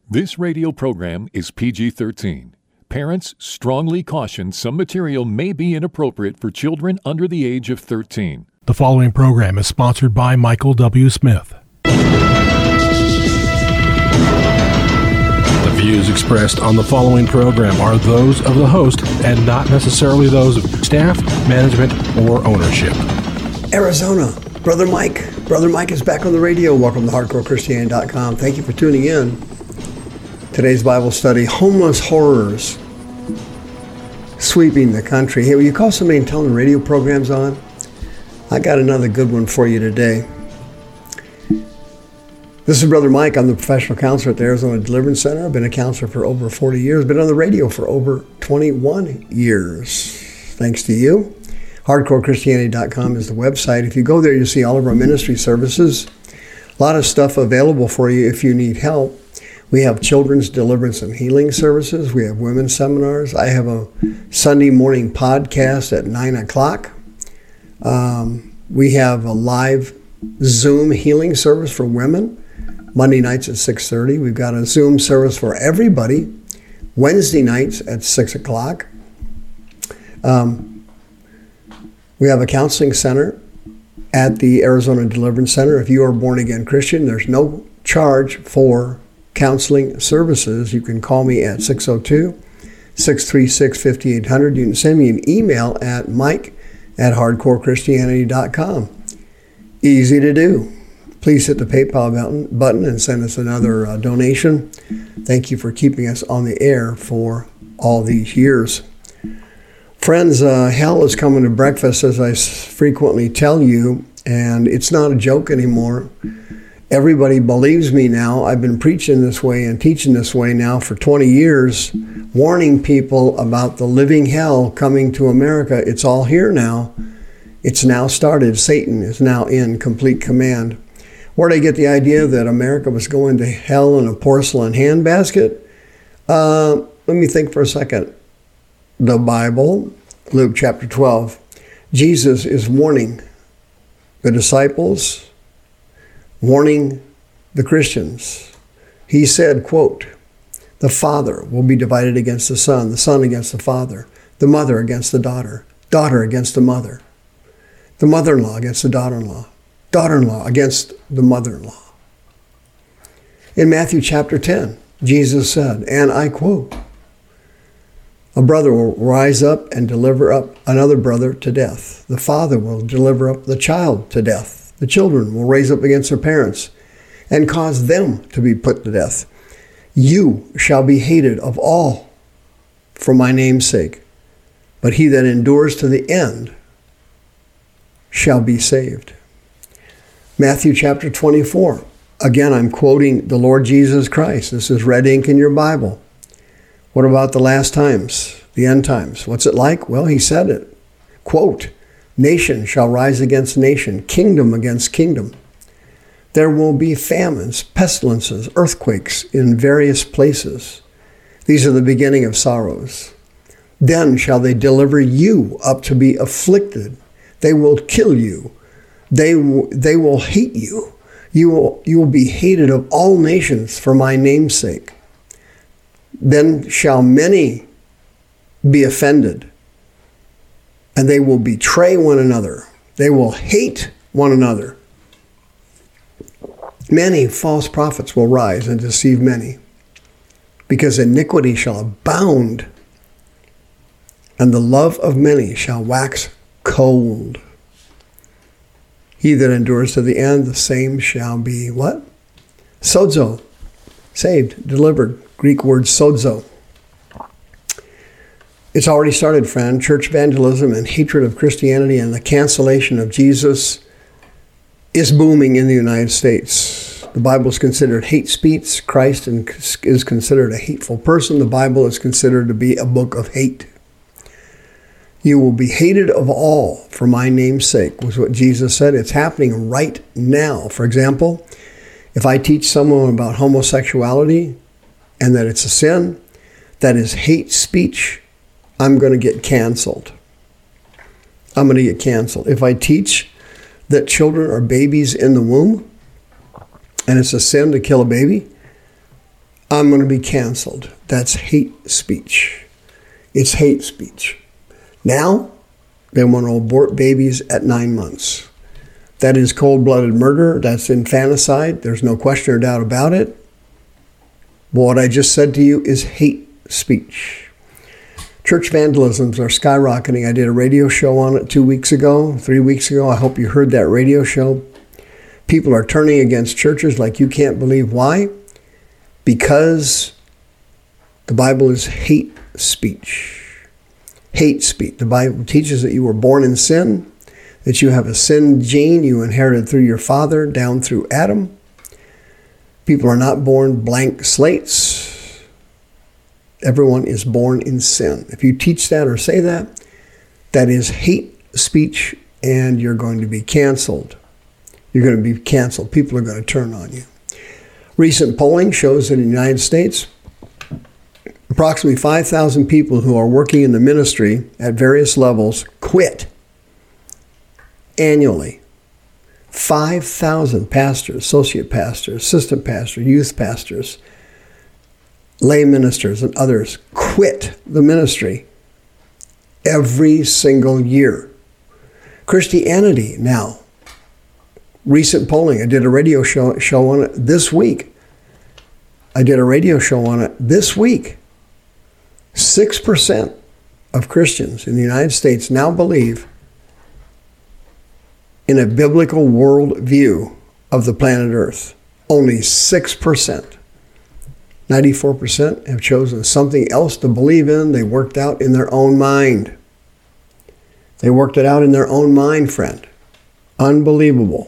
This radio program is PG-13. Parents strongly caution some material may be inappropriate for children under the age of 13. The following program is sponsored by Michael W. Smith. The views expressed on the following program are those of the host and not necessarily those of staff, management, or ownership. Arizona, Brother Mike. Brother Mike is back on the radio. Welcome to HardcoreChristianity.com. Thank you for tuning in. Today's Bible study, homeless horrors sweeping the country. Hey, will you call somebody and tell them the radio program's on? I got another good one for you today. This is Brother Mike. I'm the professional counselor at the Arizona Deliverance Center. I've been a counselor for over 40 years. Been on the radio for over 21 years. Thanks to you. HardcoreChristianity.com is the website. If you go there, you'll see all of our ministry services. A lot of stuff available for you if you need help. We have children's deliverance and healing services. We have women's seminars. I have a Sunday morning podcast at 9 o'clock. We have a live Zoom healing service for women, Monday nights at 6:30. We've got a Zoom service for everybody, Wednesday nights at 6 o'clock. We have a counseling center at the Arizona Deliverance Center. If you are a born-again Christian, there's no charge for counseling services. You can call me at 602-636-5800. You can send me an email at mike@hardcorechristianity.com. Easy to do. Please hit the PayPal button and send us another donation. Thank you for keeping us on the air for all these years. Friends, hell is coming to breakfast, as I frequently tell you, and it's not a joke anymore. Everybody believes me now. I've been preaching this way and teaching this way now for 20 years, warning people about the living hell coming to America. It's all here now. It's now started. Satan is now in complete command. Where did I get the idea that America was going to hell in a porcelain handbasket? Let me think for a second. The Bible, Luke chapter 12. Jesus is warning the disciples, warning the Christians. He said, quote, the father will be divided against the son against the father, the mother against the daughter against the mother, the mother-in-law against the daughter-in-law, daughter-in-law against the mother-in-law. In Matthew chapter 10, Jesus said, and I quote, a brother will rise up and deliver up another brother to death. The father will deliver up the child to death. The children will raise up against their parents and cause them to be put to death. You shall be hated of all for my name's sake, but he that endures to the end shall be saved. Matthew chapter 24. Again, I'm quoting the Lord Jesus Christ. This is red ink in your Bible. What about the last times, the end times? What's it like? Well, he said it. Quote, nation shall rise against nation, kingdom against kingdom. There will be famines, pestilences, earthquakes in various places. These are the beginning of sorrows. Then shall they deliver you up to be afflicted. They will kill you. They will hate you. You will be hated of all nations for my name's sake. Then shall many be offended, and they will betray one another. They will hate one another. Many false prophets will rise and deceive many, because iniquity shall abound, and the love of many shall wax cold. He that endures to the end, the same shall be what? Sozo, saved, delivered. Greek word sozo. It's already started, friend. Church evangelism and hatred of Christianity and the cancellation of Jesus is booming in the United States. The Bible is considered hate speech. Christ is considered a hateful person. The Bible is considered to be a book of hate. You will be hated of all for my name's sake, was what Jesus said. It's happening right now. For example, if I teach someone about homosexuality and that it's a sin, that is hate speech, I'm going to get canceled. I'm going to get canceled. If I teach that children are babies in the womb and it's a sin to kill a baby, I'm going to be canceled. That's hate speech. It's hate speech. Now, they want to abort babies at 9 months. That is cold-blooded murder. That's infanticide. There's no question or doubt about it. But what I just said to you is hate speech. Church vandalisms are skyrocketing. I did a radio show on it 2 weeks ago, 3 weeks ago. I hope you heard that radio show. People are turning against churches like you can't believe. Why? Because the Bible is hate speech. Hate speech. The Bible teaches that you were born in sin, that you have a sin gene you inherited through your father down through Adam. People are not born blank slates. Everyone is born in sin. If you teach that or say that, that is hate speech, and you're going to be canceled. You're going to be canceled. People are going to turn on you. Recent polling shows that in the United States, approximately 5,000 people who are working in the ministry at various levels quit annually. 5,000 pastors, associate pastors, assistant pastors, youth pastors, lay ministers, and others quit the ministry every single year. Christianity now, recent polling, I did a radio show on it this week. 6% of Christians in the United States now believe in a biblical worldview of the planet Earth. Only 6%. 94% have chosen something else to believe in. They worked out in their own mind. They worked it out in their own mind, friend. Unbelievable.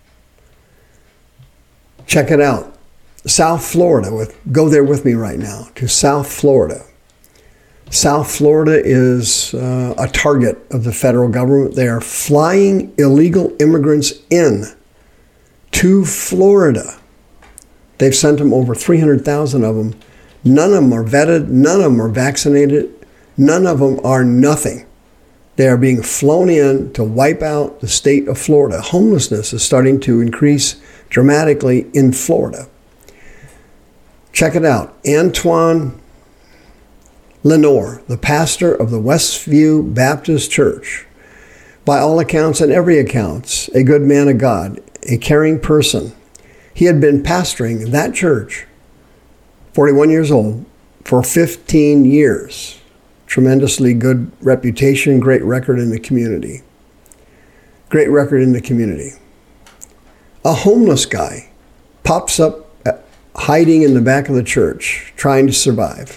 Check it out. South Florida, go there with me right now, to South Florida. South Florida is a target of the federal government. They are flying illegal immigrants in to Florida. They've sent them over 300,000 of them. None of them are vetted. None of them are vaccinated. None of them are nothing. They are being flown in to wipe out the state of Florida. Homelessness is starting to increase dramatically in Florida. Check it out. Antoine Lenore, the pastor of the Westview Baptist Church, by all accounts and every account, a good man of God, a caring person. He had been pastoring that church, 41 years old, for 15 years. Tremendously good reputation, great record in the community. Great record in the community. A homeless guy pops up hiding in the back of the church, trying to survive.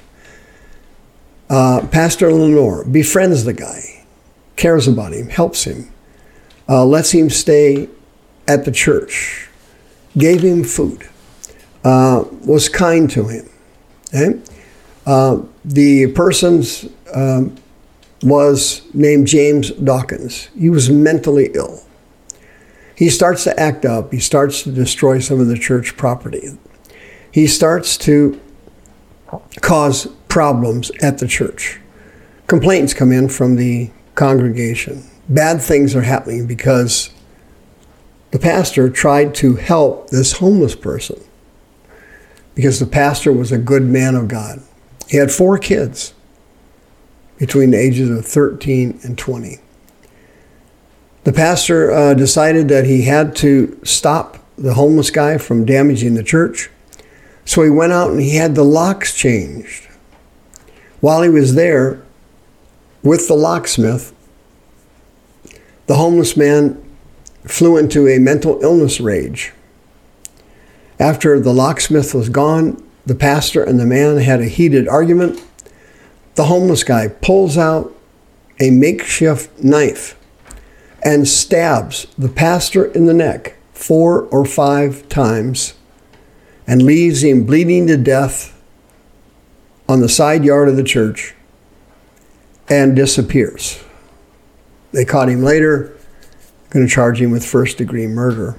Pastor Lenore befriends the guy, cares about him, helps him, lets him stay at the church, gave him food, was kind to him. Okay? The person's was named James Dawkins. He was mentally ill. He starts to act up. He starts to destroy some of the church property. He starts to cause problems at the church. Complaints come in from the congregation. Bad things are happening because the pastor tried to help this homeless person, because the pastor was a good man of God. He had 4 kids between the ages of 13 and 20. The pastor decided that he had to stop the homeless guy from damaging the church. So he went out and he had the locks changed. While he was there with the locksmith, the homeless man flew into a mental illness rage. After the locksmith was gone, the pastor and the man had a heated argument. The homeless guy pulls out a makeshift knife and stabs the pastor in the neck 4 or 5 times and leaves him bleeding to death on the side yard of the church and disappears. They caught him later, going to charge him with first-degree murder.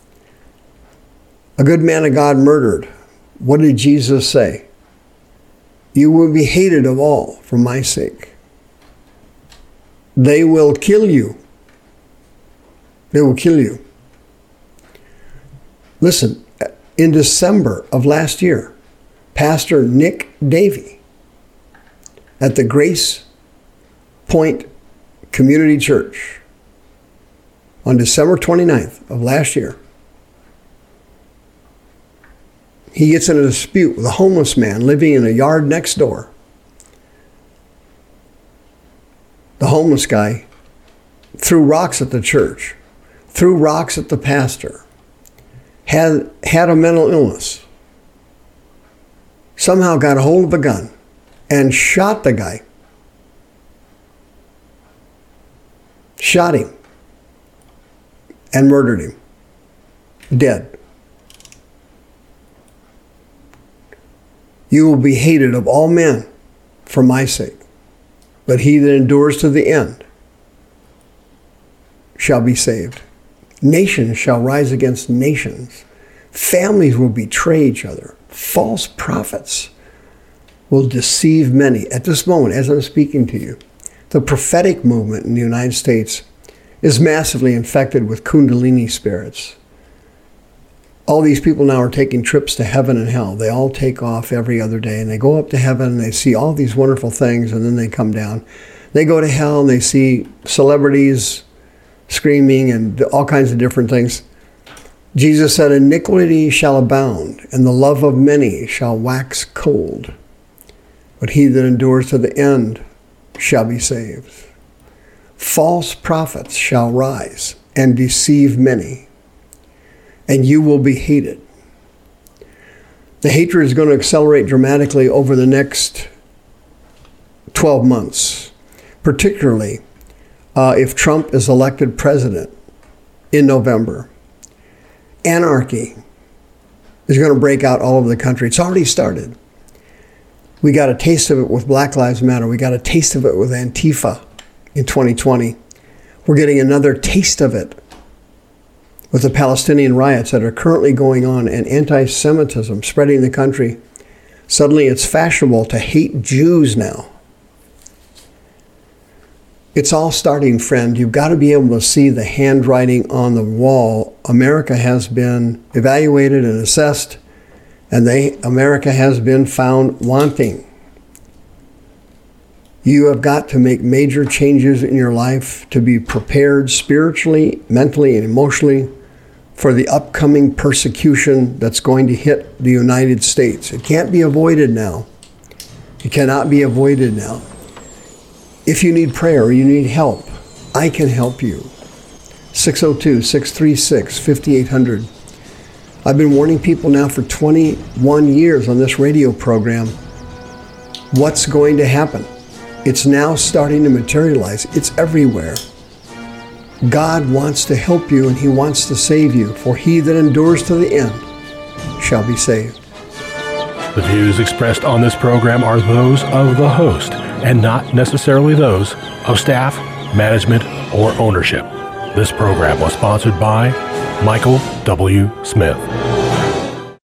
A good man of God murdered. What did Jesus say? You will be hated of all for my sake. They will kill you. They will kill you. Listen, in December of last year, Pastor Nick Davey at the Grace Point Community Church on December 29th of last year. He gets in a dispute with a homeless man living in a yard next door. The homeless guy threw rocks at the church, threw rocks at the pastor, had a mental illness, somehow got a hold of a gun and shot the guy. Shot him and murdered him. Dead. You will be hated of all men for my sake, but he that endures to the end shall be saved. Nations shall rise against nations. Families will betray each other. False prophets will deceive many. At this moment, as I'm speaking to you, the prophetic movement in the United States is massively infected with Kundalini spirits. All these people now are taking trips to heaven and hell. They all take off every other day, and they go up to heaven, and they see all these wonderful things, and then they come down. They go to hell, and they see celebrities screaming and all kinds of different things. Jesus said, iniquity shall abound, and the love of many shall wax cold. But he that endures to the end shall be saved. False prophets shall rise and deceive many, and you will be hated. The hatred is going to accelerate dramatically over the next 12 months, particularly if Trump is elected president in November. Anarchy is going to break out all over the country. It's already started. We got a taste of it with Black Lives Matter. We got a taste of it with Antifa in 2020. We're getting another taste of it with the Palestinian riots that are currently going on and anti-Semitism spreading the country. Suddenly it's fashionable to hate Jews now. It's all starting, friend. You've got to be able to see the handwriting on the wall. America has been evaluated and assessed, and America has been found wanting. You have got to make major changes in your life to be prepared spiritually, mentally, and emotionally for the upcoming persecution that's going to hit the United States. It can't be avoided now. It cannot be avoided now. If you need prayer or you need help, I can help you. 602-636-5800. I've been warning people now for 21 years on this radio program what's going to happen. It's now starting to materialize. It's everywhere. God wants to help you and he wants to save you, for he that endures to the end shall be saved. The views expressed on this program are those of the host and not necessarily those of staff, management, or ownership. This program was sponsored by Michael W. Smith.